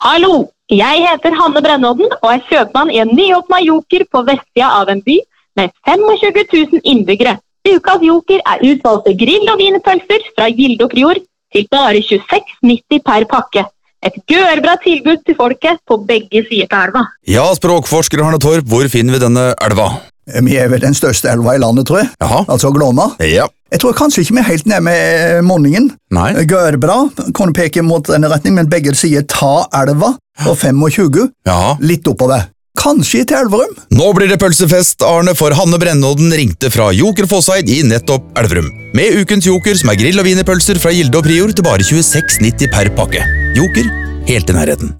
Hallo, jeg heter Hanne Brennodden og er kjøpmann i en nyåpnet Joker på vestsida av en by med 25 000 innbyggere. Ukas Joker er utvalgte grill- og wienerpølser fra Gilde og Prior til bare 26,90 per pakke. Et gørbra tilbud til folket på begge sider av elva. Ja, språkforsker Arne Torp, hvor finner vi denne elva? Vi er vel den største elva i landet, tror jeg. Jaha. Altså Glåma. Ja. Jeg tror kanskje ikke vi er helt nede med Monningen. Nei. Gørbra, kunne peke mot denne retning, men begge sier ta elva og 25, Ja. litt oppover. Kanskje til Elverum? Nå blir det pølsefest, Arne, for Hanne Brennodden ringte fra Joker Fosseid i nettopp Elverum. Med ukens Joker, som er grill- og wienerpølser fra Gilde og Prior til bare 26,90 per pakke. Joker, helt i nærheten.